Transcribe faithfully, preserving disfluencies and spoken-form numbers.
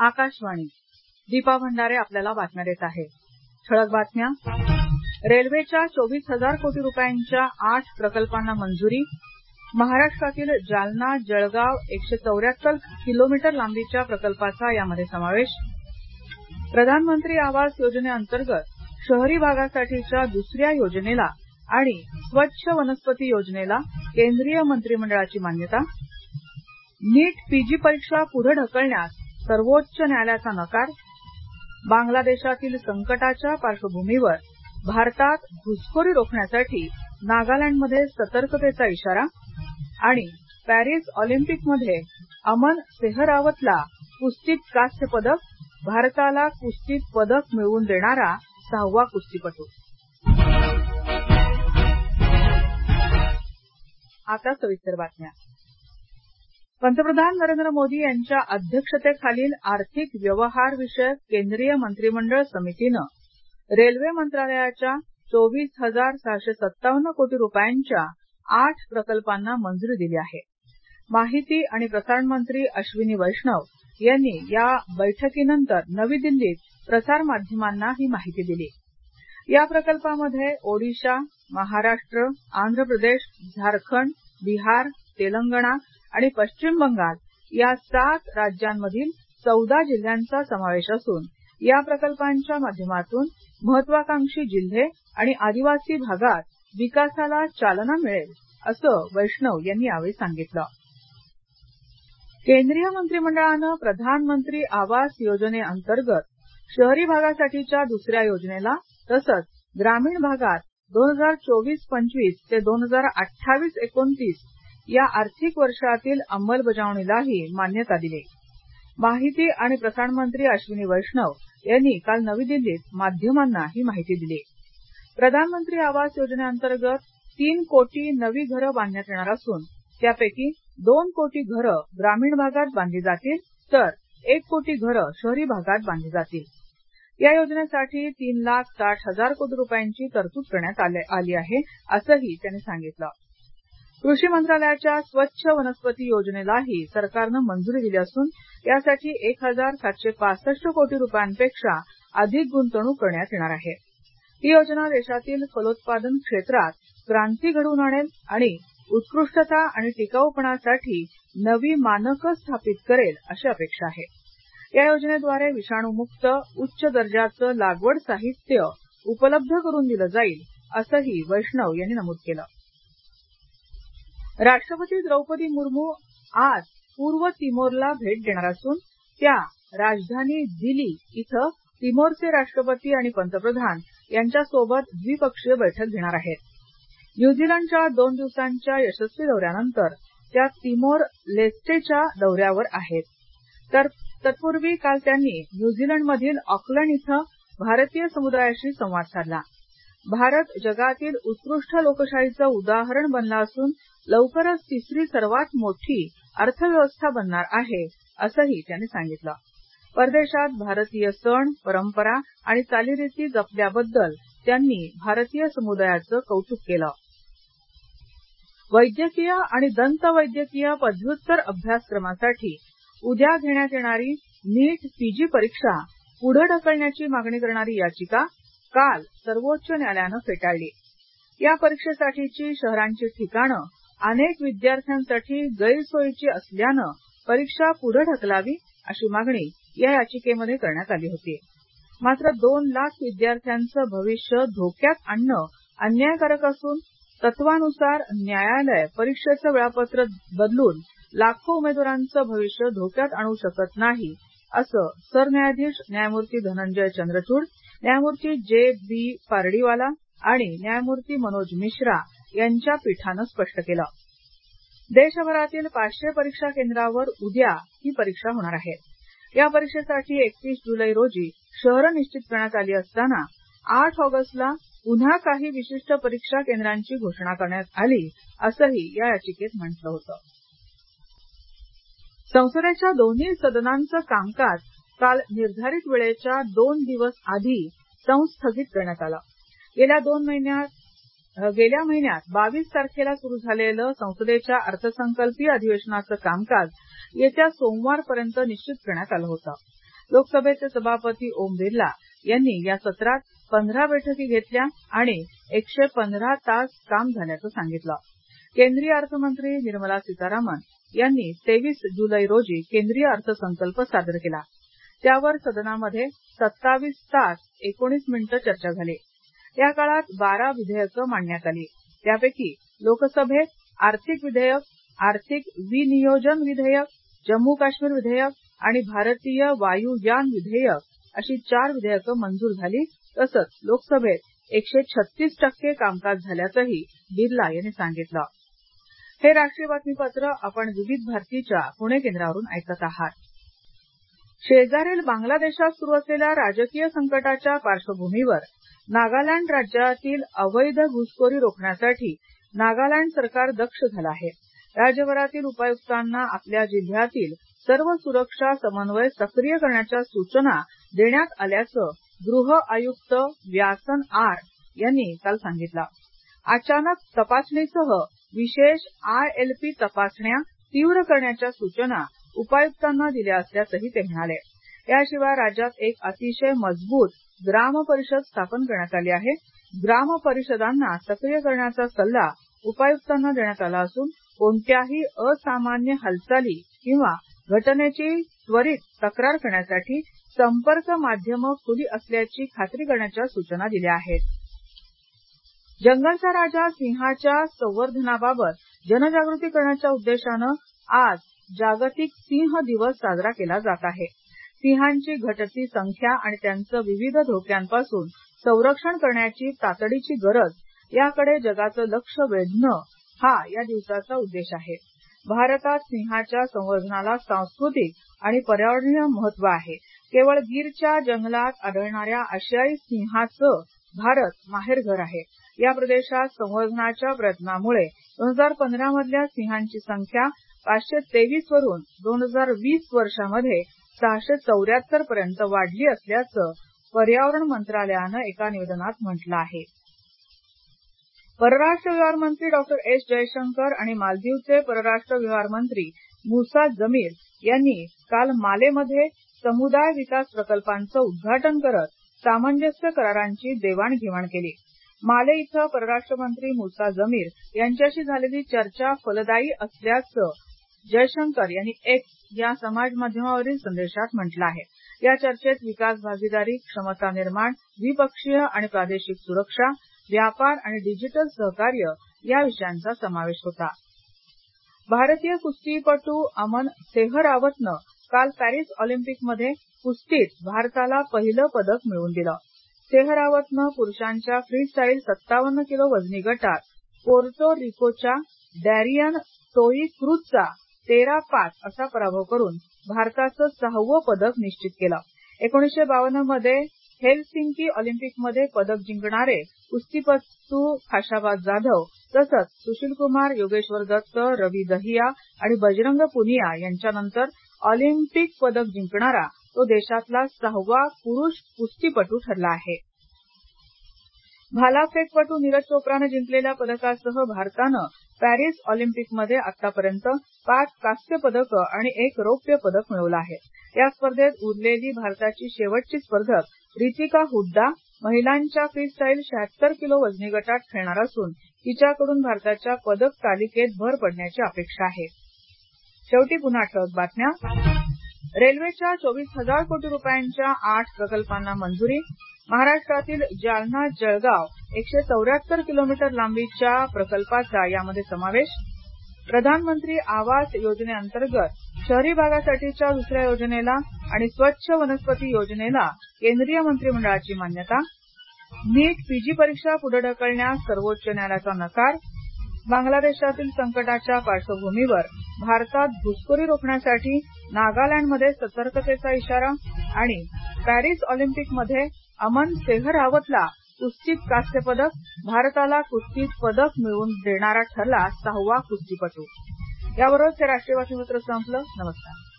आकाशवाणी. दीपा भंडारे आपल्याला बातम्या देत आहे. ठळक बातम्या. रेल्वेच्या चोवीस हजार कोटी रुपयांच्या आठ प्रकल्पांना मंजुरी. महाराष्ट्रातील जालना जळगाव एकशे चौऱ्याहत्तर किलोमीटर लांबीच्या प्रकल्पाचा यामध्ये समावेश. प्रधानमंत्री आवास योजनेअंतर्गत शहरी भागासाठीच्या दुसऱ्या योजनेला आणि स्वच्छ वनस्पती योजनेला केंद्रीय मंत्रिमंडळाची मान्यता. नीट पीजी परीक्षा पुढे ढकलण्यास सर्वोच्च न्यायालयाचा नकार. बांगलादेशातील संकटाच्या पार्श्वभूमीवर भारतात घुसखोरी रोखण्यासाठी नागालँडमध्ये सतर्कतेचा इशारा. आणि पॅरिस ऑलिम्पिकमध्ये अमन सेहरावतला कुस्तीत कांस्य पदक. भारताला कुस्तीत पदक मिळवून देणारा सहावा कुस्तीपटू. आता सविस्तर बातम्या. पंतप्रधान नरेंद्र मोदी यांच्या अध्यक्षतेखालील आर्थिक व्यवहार विषयक केंद्रीय मंत्रिमंडळ समितीनं रेल्वे मंत्रालयाच्या चोवीस हजार सहाशे सत्तावन्न कोटी रुपयांच्या आठ प्रकल्पांना मंजुरी दिली आहे. माहिती आणि प्रसारण मंत्री अश्विनी वैष्णव यांनी या बैठकीनंतर नवी दिल्लीत प्रसार माध्यमांना ही माहिती दिली. या प्रकल्पामध्ये ओडिशा, महाराष्ट्र, आंध्र प्रदेश, झारखंड, बिहार, तेलंगणा आणि पश्चिम बंगाल या सात राज्यांमधील चौदा जिल्ह्यांचा समावेश असून या प्रकल्पांच्या माध्यमातून महत्वाकांक्षी जिल्हे आणि आदिवासी भागात विकासाला चालना मिळेल असं वैष्णव यांनी यावेळी सांगितलं. केंद्रीय मंत्रिमंडळानं प्रधानमंत्री आवास योजनेअंतर्गत शहरी भागासाठीच्या दुसऱ्या योजनेला तसंच ग्रामीण भागात दोन हजार चोवीस पंचवीस ते दोन हजार अठ्ठावीस एकोणतीस या आर्थिक वर्षातील अंमलबजावणीलाही मान्यता दिली. माहिती आणि प्रसारण मंत्री अश्विनी वैष्णव यांनी काल नवी दिल्लीत माध्यमांना ही माहिती दिली. प्रधानमंत्री आवास योजनेअंतर्गत तीन कोटी नवी घरं बांधण्यात येणार असून त्यापैकी दोन कोटी घरं ग्रामीण भागात बांधली जातील तर एक कोटी घरं शहरी भागात बांधली जातील. या योजनेसाठी तीन लाख साठ हजार कोटी रुपयांची तरतूद करण्यात आली आहे असंही त्यांनी सांगितलं. कृषी मंत्रालयाच्या स्वच्छ वनस्पती योजनेलाही सरकारनं मंजुरी दिली असून यासाठी एक हजार सातशे पासष्ट कोटी रुपयांपेक्षा अधिक गुंतवणूक करण्यात येणार आहे. ही योजना देशातील फलोत्पादन क्षेत्रात क्रांती घडवून आणेल आणि उत्कृष्टता आणि टिकाऊपणासाठी नवी मानकं स्थापित करेल अशी अपेक्षा आहे. या योजनेद्वारे विषाणूमुक्त उच्च दर्जाचं लागवड साहित्य उपलब्ध करून दिलं जाईल असंही वैष्णव यांनी नमूद केलं. राष्ट्रपती द्रौपदी मुर्मू आज पूर्व तिमोरला भेट देणार असून त्या राजधानी दिली इथं तिमोरचे राष्ट्रपती आणि पंतप्रधान यांच्यासोबत द्विपक्षीय बैठक घेणार आहेत. न्यूझीलंडच्या दोन दिवसांच्या यशस्वी दौऱ्यानंतर त्या तिमोर लेस्टेच्या दौऱ्यावर आहेत. तर तत्पूर्वी काल त्यांनी न्यूझीलंडमधील ऑकलंड इथं भारतीय समुदायाशी संवाद साधला. भारत जगातील उत्कृष्ट लोकशाहीचं उदाहरण बनला असून लवकरच तिसरी सर्वात मोठी अर्थव्यवस्था बनणार आहे असंही त्यांनी सांगितलं. परदेशात भारतीय सण, परंपरा आणि चालीरीती जपल्याबद्दल त्यांनी भारतीय समुदायाचं कौतुक केलं. वैद्यकीय आणि दंत वैद्यकीय पदव्युत्तर अभ्यासक्रमासाठी उद्या घेण्यात येणारी नीट पीजी परीक्षा पुढे ढकलण्याची मागणी करणारी याचिका काल सर्वोच्च न्यायालयानं फेटाळली. या परीक्षेसाठीची शहरांची ठिकाणं अनेक विद्यार्थ्यांसाठी गैरसोयीची असल्यानं परीक्षा पुढे ढकलावी अशी मागणी या याचिकेमध्ये करण्यात आली होती. मात्र दोन लाख विद्यार्थ्यांचं भविष्य धोक्यात आणणं अन्यायकारक असून तत्वानुसार न्यायालय परीक्षेचं वेळापत्रक बदलून लाखो उमेदवारांचं भविष्य धोक्यात आणू शकत नाही असं सरन्यायाधीश न्यायमूर्ती धनंजय चंद्रचूड, न्यायमूर्ती जे बी पारडीवाला आणि न्यायमूर्ती मनोज मिश्रा यांच्या पीठानं स्पष्ट केलं. देशभरातील पाचशे परीक्षा केंद्रावर उद्या ही परीक्षा होणार आहे. या परीक्षेसाठी एकतीस जुलै रोजी शहरं निश्चित करण्यात आली असताना आठ ऑगस्टला पुन्हा काही विशिष्ट परीक्षा केंद्रांची घोषणा करण्यात आली असंही या याचिकेत म्हटलं होतं. संसदेच्या दोन्ही सदनांचं कामकाज काल निर्धारित वेळेच्या दोन दिवस आधी संस्थगित करण्यात आलं. गेल्या दोन महिन्यात गेल्या महिन्यात बावीस तारखेला सुरू झालेलं संसदेच्या अर्थसंकल्पीय अधिवेशनाचं कामकाज येत्या सोमवारपर्यंत निश्चित करण्यात आलं होतं. लोकसभेचे सभापती ओम बिर्ला यांनी या सत्रात पंधरा बैठकी घेतल्या आणि एकशे पंधरा तास काम झाल्याचं सांगितलं. केंद्रीय अर्थमंत्री निर्मला सीतारामन यांनी तेवीस जुलै रोजी केंद्रीय अर्थसंकल्प सादर केला. त्यावर सदनामध्ये सत्तावीस तास एकोणीस मिनिटं चर्चा झाली. या काळात बारा विधेयकं मांडण्यात आली. त्यापैकी लोकसभेत आर्थिक विधेयक, आर्थिक विनियोजन विधेयक, जम्मू काश्मीर विधेयक आणि भारतीय वायुयान विधेयक अशी चार विधेयकं मंजूर झाली. तसंच लोकसभेत एकशे छत्तीस टक्के कामकाज झाल्याचंही बिर्ला यांनी सांगितलं. हे राष्ट्रीय बातमीपत्र आपण विविध भारतीच्या पुणे केंद्रावरून ऐकत आहात. शेजारील बांगलादेशात सुरू असलेल्या राजकीय संकटाच्या पार्श्वभूमीवर नागालँड राज्यातील अवैध घुसखोरी रोखण्यासाठी नागालँड सरकार दक्ष झालं आहे. राज्यभरातील उपायुक्तांना आपल्या जिल्ह्यातील सर्व सुरक्षा समन्वय सक्रिय करण्याच्या सूचना देण्यात आल्याचं गृह आयुक्त व्यासन आर यांनी काल सांगितलं. अचानक तपासणीसह विशेष आय एल पी तपासण्या तीव्र करण्याच्या सूचना उपायुक्तांना दिल्या असल्याचंही ते म्हणाले. याशिवाय राज्यात एक अतिशय मजबूत ग्राम परिषद स्थापन करण्यात आली आहे. ग्राम परिषदांना सक्रिय करण्याचा सल्ला उपायुक्तांना देण्यात आला असून कोणत्याही असामान्य हालचाली किंवा घटनेची त्वरित तक्रार करण्यासाठी संपर्क माध्यमं खुली असल्याची खात्री करण्याच्या सूचना दिल्या आहेत. जंगलचा राजा सिंहाच्या संवर्धनाबाबत जनजागृती करण्याच्या उद्देशानं आज जागतिक सिंह दिवस साजरा केला जात आहे. सिंहांची घटती संख्या आणि त्यांचं विविध धोक्यांपासून संरक्षण करण्याची तातडीची गरज याकडे जगाचं लक्ष वेधणं हा या दिवसाचा उद्देश आहे. भारतात सिंहाच्या संवर्धनाला सांस्कृतिक आणि पर्यावरणीय महत्त्व आहे. केवळ गीरच्या जंगलात आढळणाऱ्या आशियाई सिंहाचं भारत माहेरघर आहे. या प्रदेशात संवर्धनाच्या प्रयत्नामुळे दोन हजार पंधरा मधल्या सिंहांची संख्या पाचशे तेवीस वरून दोन हजार वीस वर्षामध्ये सहाशे चौऱ्याहत्तर पर्यंत वाढली असल्याचं पर्यावरण मंत्रालयानं एका निवेदनात म्हटलं आहे. परराष्ट्र व्यवहार मंत्री डॉक्टर एस जयशंकर आणि मालदीवचे परराष्ट्र व्यवहार मंत्री मुसा जमीर यांनी काल मालेमध्ये समुदाय विकास प्रकल्पांचं उद्घाटन करत सामंजस्य करारांची देवाणघेवाण केली. माले इथं परराष्ट्र मंत्री मुसा जमीर यांच्याशी झालेली चर्चा फलदायी असल्याचं जयशंकर यांनी एक्स या समाज माध्यमावरील संदेशात म्हटलं आहे. या चर्चेत विकास भागीदारी, क्षमता निर्माण, द्विपक्षीय आणि प्रादेशिक सुरक्षा, व्यापार आणि डिजिटल सहकार्य या विषयांचा समावेश होता. भारतीय कुस्तीपटू अमन सेहरावतनं काल पॅरिस ऑलिम्पिकमध्ये कुस्तीत भारताला पहिलं पदक मिळवून दिलं. सेहरावतनं पुरुषांच्या फ्रीस्टाईल सत्तावन्न किलो वजनी गटात पोर्टो रिकोच्या डॅरियन टोई क्रूजचा तेरा पाच असा पराभव करून भारताचं सहावं पदक निश्चित केलं. एकोणीसशे बावन्न मध्ये हेलसिंकी ऑलिम्पिकमध्ये पदक जिंकणारे कुस्तीपटू खाशाबाद जाधव तसंच सुशील कुमार, योगेश्वर दत्त, रवी दहिया आणि बजरंग पुनिया यांच्यानंतर ऑलिम्पिक पदक जिंकणारा तो देशातला सहावा पुरुष कुस्तीपटू ठरला आहे. भालाफेकपटू नीरज चोप्रानं जिंकलेल्या पदकासह भारतानं पॅरिस ऑलिम्पिकमध्ये आतापर्यंत पाच कांस्य पदकं आणि एक रौप्य पदक मिळवलं आहे. या स्पर्धेत उरलेली भारताची शेवटची स्पर्धक रितिका हुड्डा महिलांच्या फ्रीस्टाईल शहात्तर किलो वजनी गटात खेळणार असून तिच्याकडून भारताच्या पदक तालिकेत भर पडण्याची अपेक्षा आहे. शेवटी पुन्हा ठळक बातम्या. रेल्वेच्या चोवीस हजार कोटी रुपयांच्या आठ प्रकल्पांना मंजुरी. महाराष्ट्रातील जालना जळगाव एकशे चौऱ्याहत्तर किलोमीटर लांबीच्या प्रकल्पाचा यामध्ये समावेश. प्रधानमंत्री आवास योजनेअंतर्गत शहरी भागासाठीच्या दुसऱ्या योजनेला आणि स्वच्छ वनस्पती योजनेला केंद्रीय मंत्रिमंडळाची मान्यता. नीट पीजी परीक्षा पुढे ढकलण्यास सर्वोच्च न्यायालयाचा नकार. बांगलादेशातील संकटाच्या पार्श्वभूमीवर भारतात घुसखोरी रोखण्यासाठी नागालँडमध्ये सतर्कतेचा इशारा. आणि पॅरिस ऑलिम्पिकमध्ये अमन सेहरावतला कुस्तीत कांस्य पदक. भारताला कुस्तीत पदक मिळवून देणारा ठरला सहावा कुस्तीपटू. याबरोबरच हे राष्ट्रीय बातमीपत्र संपलं. नमस्कार.